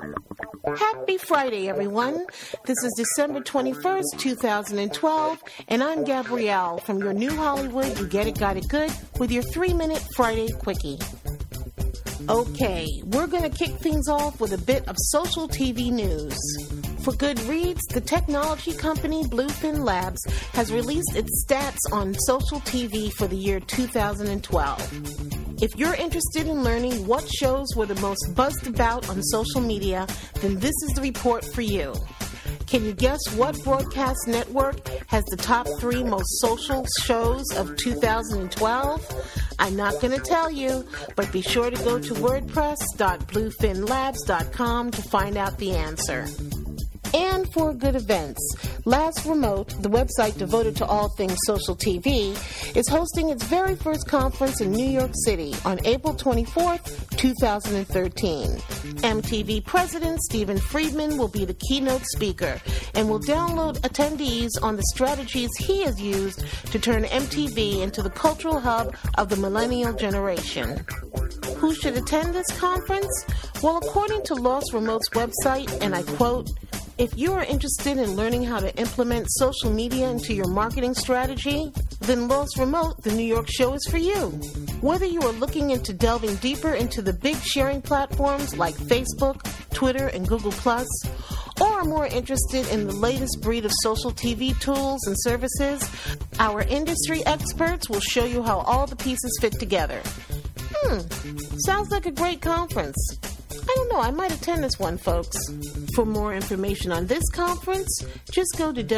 Happy Friday, everyone. This is December 21st, 2012, and I'm Gabrielle from your New Hollywood You Get It, Got It Good with your 3-minute Friday Quickie. Okay, we're going to kick things off with a bit of social TV news. For good reads, the technology company Bluefin Labs has released its stats on social TV for the year 2012. If you're interested in learning what shows were the most buzzed about on social media, then this is the report for you. Can you guess what broadcast network has the top 3 most social shows of 2012? I'm not going to tell you, but be sure to go to wordpress.bluefinlabs.com to find out the answer. And for good events, Last Remote, the website devoted to all things social TV, is hosting its very first conference in New York City on April 24th, 2013. MTV President Steven Friedman will be the keynote speaker and will download attendees on the strategies he has used to turn MTV into the cultural hub of the millennial generation. Who should attend this conference? Well, according to Lost Remote's website, and I quote, "If you are interested in learning how to implement social media into your marketing strategy, then Lost Remote, the New York show, is for you. Whether you are looking into delving deeper into the big sharing platforms like Facebook, Twitter, and Google+, or are more interested in the latest breed of social TV tools and services, our industry experts will show you how all the pieces fit together." Sounds like a great conference. I don't know, I might attend this one, folks. For more information on this conference, just go to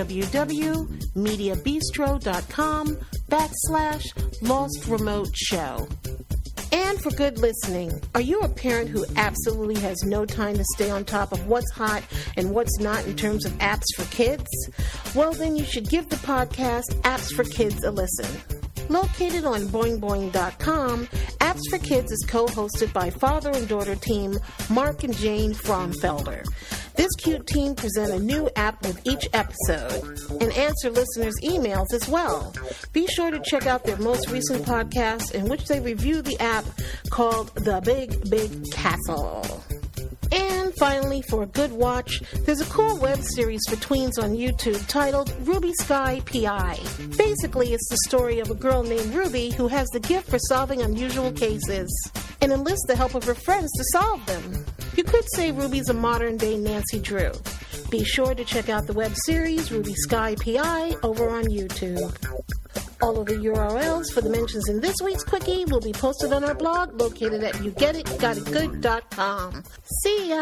www.mediabistro.com/Lost Remote Show. And for good listening, are you a parent who absolutely has no time to stay on top of what's hot and what's not in terms of apps for kids? Well, then you should give the podcast Apps for Kids a listen. Located on boingboing.com, Apps for Kids is co-hosted by father and daughter team Mark and Jane Fromfelder. This cute team present a new app with each episode and answer listeners' emails as well. Be sure to check out their most recent podcast in which they review the app called The Big, Big Castle. And finally, for a good watch, there's a cool web series for tweens on YouTube titled Ruby Sky P.I. Basically, it's the story of a girl named Ruby who has the gift for solving unusual cases and enlists the help of her friends to solve them. You could say Ruby's a modern-day Nancy Drew. Be sure to check out the web series Ruby Sky P.I. over on YouTube. All of the URLs for the mentions in this week's Quickie will be posted on our blog located at yougetitgotitgood.com. See ya!